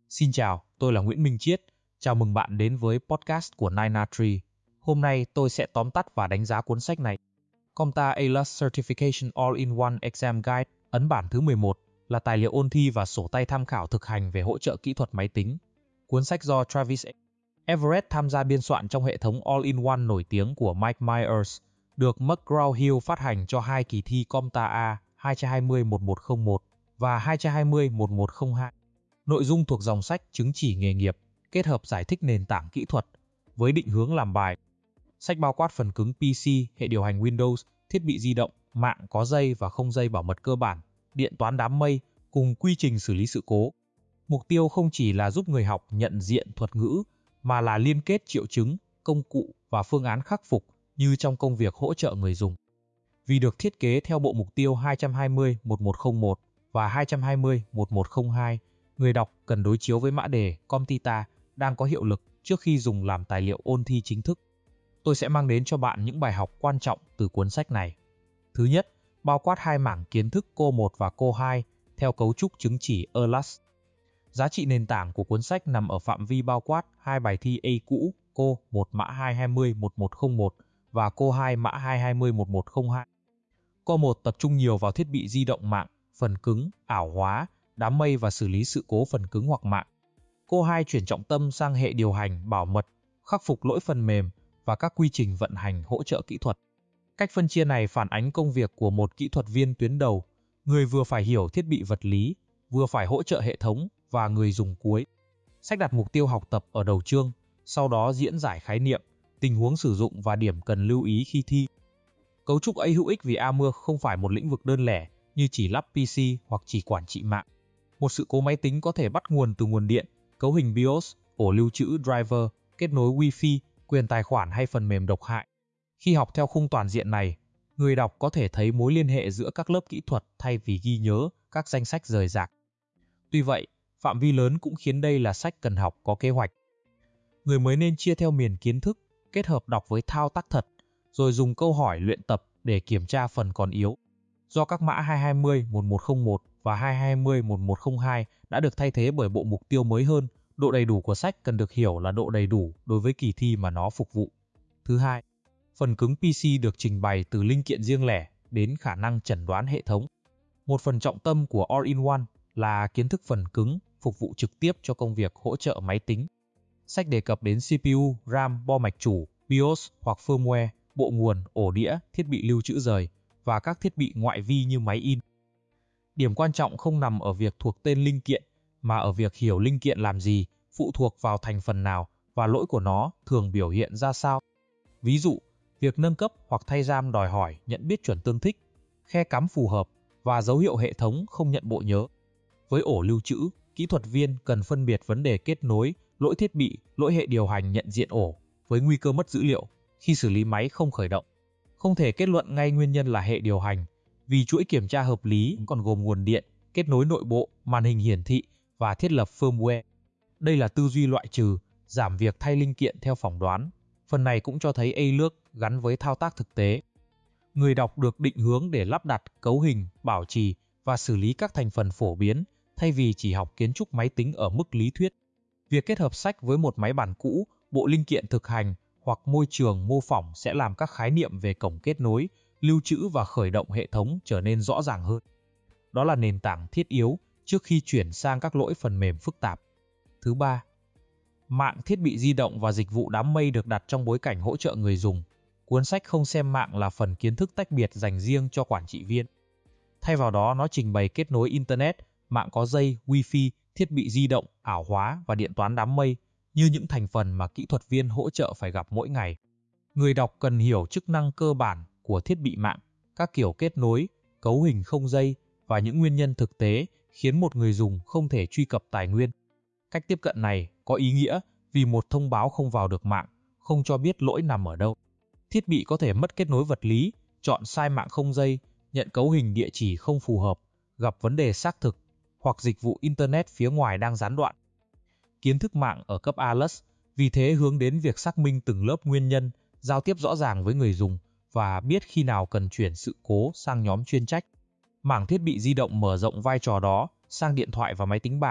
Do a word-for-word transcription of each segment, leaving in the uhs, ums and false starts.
Xin chào, tôi là Nguyễn Minh Chiết. Chào mừng bạn đến với podcast của nine a Tree. Hôm nay tôi sẽ tóm tắt và đánh giá cuốn sách này. CompTIA a lát Certification All-in-One Exam Guide, ấn bản thứ mười một, là tài liệu ôn thi và sổ tay tham khảo thực hành về hỗ trợ kỹ thuật máy tính. Cuốn sách do Travis Everett tham gia biên soạn trong hệ thống All-in-One nổi tiếng của Mike Myers, được McGraw-Hill phát hành cho hai kỳ thi CompTIA hai hai không một một không một và hai hai không một một không hai. Nội dung thuộc dòng sách chứng chỉ nghề nghiệp, kết hợp giải thích nền tảng kỹ thuật với định hướng làm bài. Sách bao quát phần cứng pê xê, hệ điều hành Windows, thiết bị di động, mạng có dây và không dây bảo mật cơ bản, điện toán đám mây, cùng quy trình xử lý sự cố. Mục tiêu không chỉ là giúp người học nhận diện thuật ngữ, mà là liên kết triệu chứng, công cụ và phương án khắc phục như trong công việc hỗ trợ người dùng. Vì được thiết kế theo bộ mục tiêu hai hai không một một không một và hai hai không một một không hai, người đọc cần đối chiếu với mã đề CompTIA đang có hiệu lực trước khi dùng làm tài liệu ôn thi chính thức. Tôi sẽ mang đến cho bạn những bài học quan trọng từ cuốn sách này. Thứ nhất, bao quát hai mảng kiến thức cô một và cô hai theo cấu trúc chứng chỉ a lát. Giá trị nền tảng của cuốn sách nằm ở phạm vi bao quát hai bài thi A cũ, cô một mã hai hai không một một không một và cô hai mã hai hai không một một không hai. cô một tập trung nhiều vào thiết bị di động mạng, phần cứng, ảo hóa, đám mây và xử lý sự cố phần cứng hoặc mạng. cô hai chuyển trọng tâm sang hệ điều hành, bảo mật, khắc phục lỗi phần mềm và các quy trình vận hành hỗ trợ kỹ thuật. Cách phân chia này phản ánh công việc của một kỹ thuật viên tuyến đầu, người vừa phải hiểu thiết bị vật lý, vừa phải hỗ trợ hệ thống và người dùng cuối. Sách đặt mục tiêu học tập ở đầu chương, sau đó diễn giải khái niệm, tình huống sử dụng và điểm cần lưu ý khi thi. Cấu trúc ấy hữu ích vì a em u không phải một lĩnh vực đơn lẻ như chỉ lắp pê xê hoặc chỉ quản trị mạng. Một sự cố máy tính có thể bắt nguồn từ nguồn điện, cấu hình BIOS, ổ lưu trữ driver, kết nối Wi-Fi, quyền tài khoản hay phần mềm độc hại. Khi học theo khung toàn diện này, người đọc có thể thấy mối liên hệ giữa các lớp kỹ thuật thay vì ghi nhớ các danh sách rời rạc. Tuy vậy, phạm vi lớn cũng khiến đây là sách cần học có kế hoạch. Người mới nên chia theo miền kiến thức, kết hợp đọc với thao tác thật, rồi dùng câu hỏi luyện tập để kiểm tra phần còn yếu. Do các mã hai hai không một một không một và hai hai không một một không hai đã được thay thế bởi bộ mục tiêu mới hơn, độ đầy đủ của sách cần được hiểu là độ đầy đủ đối với kỳ thi mà nó phục vụ. Thứ hai, phần cứng pê xê được trình bày từ linh kiện riêng lẻ đến khả năng chẩn đoán hệ thống. Một phần trọng tâm của All-in-One là kiến thức phần cứng phục vụ trực tiếp cho công việc hỗ trợ máy tính. Sách đề cập đến xê pê u, RAM, bo mạch chủ, BIOS hoặc firmware, bộ nguồn, ổ đĩa, thiết bị lưu trữ rời và các thiết bị ngoại vi như máy in. Điểm quan trọng không nằm ở việc thuộc tên linh kiện, mà ở việc hiểu linh kiện làm gì, phụ thuộc vào thành phần nào và lỗi của nó thường biểu hiện ra sao. Ví dụ, việc nâng cấp hoặc thay RAM đòi hỏi nhận biết chuẩn tương thích, khe cắm phù hợp và dấu hiệu hệ thống không nhận bộ nhớ. Với ổ lưu trữ, kỹ thuật viên cần phân biệt vấn đề kết nối, lỗi thiết bị, lỗi hệ điều hành nhận diện ổ với nguy cơ mất dữ liệu khi xử lý máy không khởi động. Không thể kết luận ngay nguyên nhân là hệ điều hành, vì chuỗi kiểm tra hợp lý còn gồm nguồn điện, kết nối nội bộ, màn hình hiển thị và thiết lập firmware. Đây là tư duy loại trừ, giảm việc thay linh kiện theo phỏng đoán. Phần này cũng cho thấy a lát gắn với thao tác thực tế. Người đọc được định hướng để lắp đặt, cấu hình, bảo trì và xử lý các thành phần phổ biến, thay vì chỉ học kiến trúc máy tính ở mức lý thuyết. Việc kết hợp sách với một máy bản cũ, bộ linh kiện thực hành hoặc môi trường mô phỏng sẽ làm các khái niệm về cổng kết nối, lưu trữ và khởi động hệ thống trở nên rõ ràng hơn. Đó là nền tảng thiết yếu trước khi chuyển sang các lỗi phần mềm phức tạp. Thứ ba, mạng, thiết bị di động và dịch vụ đám mây được đặt trong bối cảnh hỗ trợ người dùng. Cuốn sách không xem mạng là phần kiến thức tách biệt dành riêng cho quản trị viên. Thay vào đó, nó trình bày kết nối Internet, mạng có dây, Wi-Fi, thiết bị di động, ảo hóa và điện toán đám mây như những thành phần mà kỹ thuật viên hỗ trợ phải gặp mỗi ngày. Người đọc cần hiểu chức năng cơ bản của thiết bị mạng, các kiểu kết nối, cấu hình không dây và những nguyên nhân thực tế khiến một người dùng không thể truy cập tài nguyên. Cách tiếp cận này có ý nghĩa vì một thông báo không vào được mạng không cho biết lỗi nằm ở đâu. Thiết bị có thể mất kết nối vật lý, chọn sai mạng không dây, nhận cấu hình địa chỉ không phù hợp, gặp vấn đề xác thực hoặc dịch vụ Internet phía ngoài đang gián đoạn. Kiến thức mạng ở cấp a lát vì thế hướng đến việc xác minh từng lớp nguyên nhân, giao tiếp rõ ràng với người dùng và biết khi nào cần chuyển sự cố sang nhóm chuyên trách. Mảng thiết bị di động mở rộng vai trò đó sang điện thoại và máy tính bảng,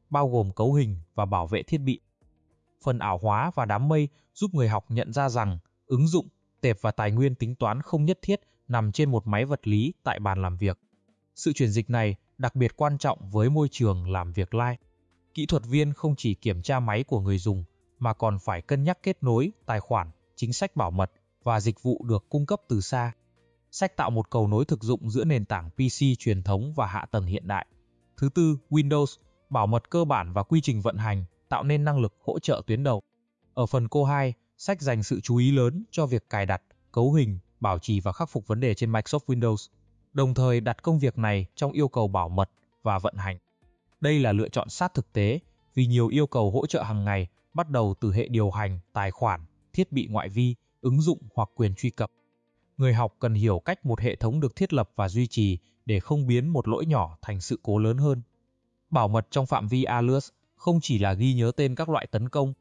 bao gồm cấu hình và bảo vệ thiết bị. Phần ảo hóa và đám mây giúp người học nhận ra rằng ứng dụng, tệp và tài nguyên tính toán không nhất thiết nằm trên một máy vật lý tại bàn làm việc. Sự chuyển dịch này đặc biệt quan trọng với môi trường làm việc live. Kỹ thuật viên không chỉ kiểm tra máy của người dùng mà còn phải cân nhắc kết nối, tài khoản, chính sách bảo mật và dịch vụ được cung cấp từ xa. Sách tạo một cầu nối thực dụng giữa nền tảng pê xê truyền thống và hạ tầng hiện đại. Thứ tư, Windows, bảo mật cơ bản và quy trình vận hành, tạo nên năng lực hỗ trợ tuyến đầu. Ở phần cô hai, sách dành sự chú ý lớn cho việc cài đặt, cấu hình, bảo trì và khắc phục vấn đề trên Microsoft Windows, đồng thời đặt công việc này trong yêu cầu bảo mật và vận hành. Đây là lựa chọn sát thực tế vì nhiều yêu cầu hỗ trợ hàng ngày bắt đầu từ hệ điều hành, tài khoản, thiết bị ngoại vi, ứng dụng hoặc quyền truy cập. Người học cần hiểu cách một hệ thống được thiết lập và duy trì để không biến một lỗi nhỏ thành sự cố lớn hơn. Bảo mật trong phạm vi Alias không chỉ là ghi nhớ tên các loại tấn công.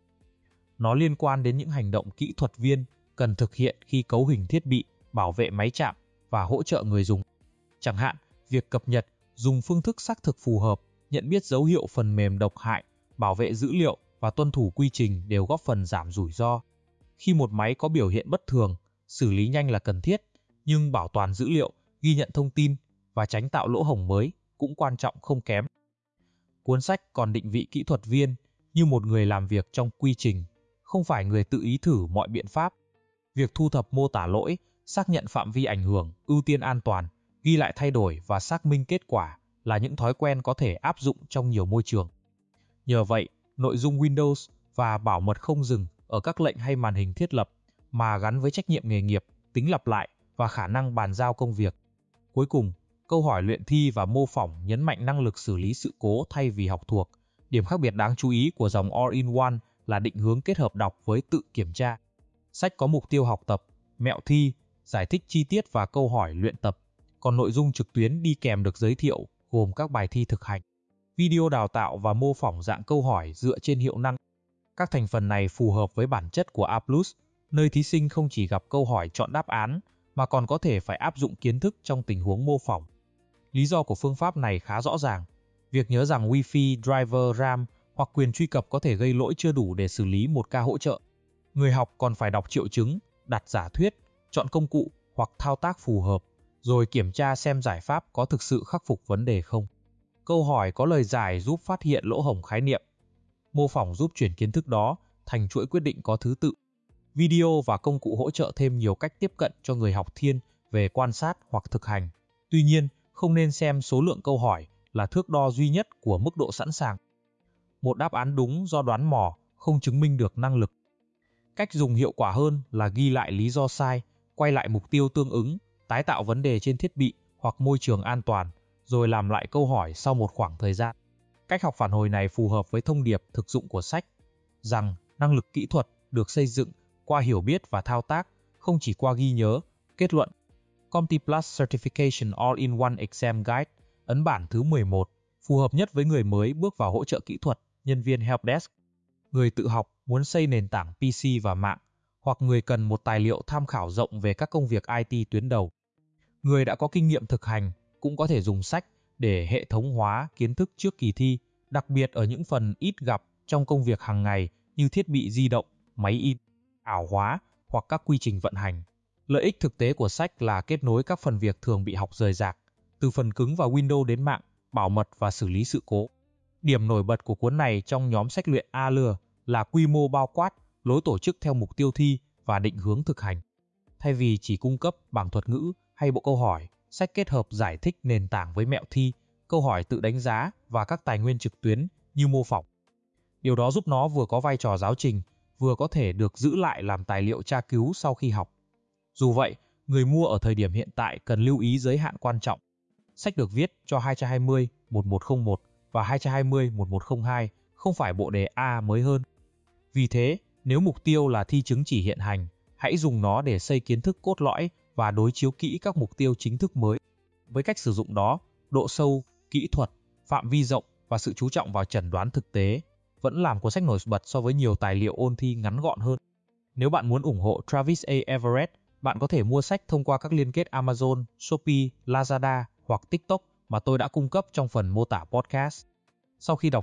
Nó liên quan đến những hành động kỹ thuật viên cần thực hiện khi cấu hình thiết bị, bảo vệ máy chạm và hỗ trợ người dùng. Chẳng hạn, việc cập nhật, dùng phương thức xác thực phù hợp, nhận biết dấu hiệu phần mềm độc hại, bảo vệ dữ liệu và tuân thủ quy trình đều góp phần giảm rủi ro. Khi một máy có biểu hiện bất thường, xử lý nhanh là cần thiết, nhưng bảo toàn dữ liệu, ghi nhận thông tin và tránh tạo lỗ hổng mới cũng quan trọng không kém. Cuốn sách còn định vị kỹ thuật viên như một người làm việc trong quy trình, không phải người tự ý thử mọi biện pháp. Việc thu thập mô tả lỗi, xác nhận phạm vi ảnh hưởng, ưu tiên an toàn, ghi lại thay đổi và xác minh kết quả là những thói quen có thể áp dụng trong nhiều môi trường. Nhờ vậy, nội dung Windows và bảo mật không dừng ở các lệnh hay màn hình thiết lập, mà gắn với trách nhiệm nghề nghiệp, tính lặp lại và khả năng bàn giao công việc. Cuối cùng, câu hỏi luyện thi và mô phỏng nhấn mạnh năng lực xử lý sự cố thay vì học thuộc. Điểm khác biệt đáng chú ý của dòng All-in-One là định hướng kết hợp đọc với tự kiểm tra. Sách có mục tiêu học tập, mẹo thi, giải thích chi tiết và câu hỏi luyện tập, còn nội dung trực tuyến đi kèm được giới thiệu, gồm các bài thi thực hành, video đào tạo và mô phỏng dạng câu hỏi dựa trên hiệu năng. Các thành phần này phù hợp với bản chất của A plus, nơi thí sinh không chỉ gặp câu hỏi chọn đáp án, mà còn có thể phải áp dụng kiến thức trong tình huống mô phỏng. Lý do của phương pháp này khá rõ ràng. Việc nhớ rằng Wi-Fi, driver, RAM hoặc quyền truy cập có thể gây lỗi chưa đủ để xử lý một ca hỗ trợ. Người học còn phải đọc triệu chứng, đặt giả thuyết, chọn công cụ hoặc thao tác phù hợp, rồi kiểm tra xem giải pháp có thực sự khắc phục vấn đề không. Câu hỏi có lời giải giúp phát hiện lỗ hổng khái niệm. Mô phỏng giúp chuyển kiến thức đó thành chuỗi quyết định có thứ tự. Video và công cụ hỗ trợ thêm nhiều cách tiếp cận cho người học thiên về quan sát hoặc thực hành. Tuy nhiên, không nên xem số lượng câu hỏi là thước đo duy nhất của mức độ sẵn sàng. Một đáp án đúng do đoán mò không chứng minh được năng lực. Cách dùng hiệu quả hơn là ghi lại lý do sai, quay lại mục tiêu tương ứng, tái tạo vấn đề trên thiết bị hoặc môi trường an toàn, rồi làm lại câu hỏi sau một khoảng thời gian. Cách học phản hồi này phù hợp với thông điệp thực dụng của sách, rằng năng lực kỹ thuật được xây dựng qua hiểu biết và thao tác, không chỉ qua ghi nhớ. Kết luận, CompTIA Certification All-in-One Exam Guide, ấn bản thứ mười một, phù hợp nhất với người mới bước vào hỗ trợ kỹ thuật, nhân viên helpdesk, người tự học muốn xây nền tảng pê xê và mạng, hoặc người cần một tài liệu tham khảo rộng về các công việc i tê tuyến đầu. Người đã có kinh nghiệm thực hành cũng có thể dùng sách để hệ thống hóa kiến thức trước kỳ thi, đặc biệt ở những phần ít gặp trong công việc hàng ngày như thiết bị di động, máy in, ảo hóa hoặc các quy trình vận hành. Lợi ích thực tế của sách là kết nối các phần việc thường bị học rời rạc, từ phần cứng và Windows đến mạng, bảo mật và xử lý sự cố. Điểm nổi bật của cuốn này trong nhóm sách luyện a lờ là quy mô bao quát, lối tổ chức theo mục tiêu thi và định hướng thực hành. Thay vì chỉ cung cấp bảng thuật ngữ hay bộ câu hỏi, sách kết hợp giải thích nền tảng với mẹo thi, câu hỏi tự đánh giá và các tài nguyên trực tuyến như mô phỏng. Điều đó giúp nó vừa có vai trò giáo trình, vừa có thể được giữ lại làm tài liệu tra cứu sau khi học. Dù vậy, người mua ở thời điểm hiện tại cần lưu ý giới hạn quan trọng. Sách được viết cho hai hai không, một một không một và hai hai không, một một không hai, không phải bộ đề A mới hơn. Vì thế, nếu mục tiêu là thi chứng chỉ hiện hành, hãy dùng nó để xây kiến thức cốt lõi và đối chiếu kỹ các mục tiêu chính thức mới. Với cách sử dụng đó, độ sâu, kỹ thuật, phạm vi rộng và sự chú trọng vào chẩn đoán thực tế vẫn làm cuốn sách nổi bật so với nhiều tài liệu ôn thi ngắn gọn hơn. Nếu bạn muốn ủng hộ Travis A. Everett, bạn có thể mua sách thông qua các liên kết Amazon, Shopee, Lazada hoặc TikTok mà tôi đã cung cấp trong phần mô tả podcast. Sau khi đọc sách,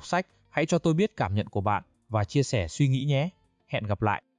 Hãy cho tôi biết cảm nhận của bạn và chia sẻ suy nghĩ nhé. Hẹn gặp lại.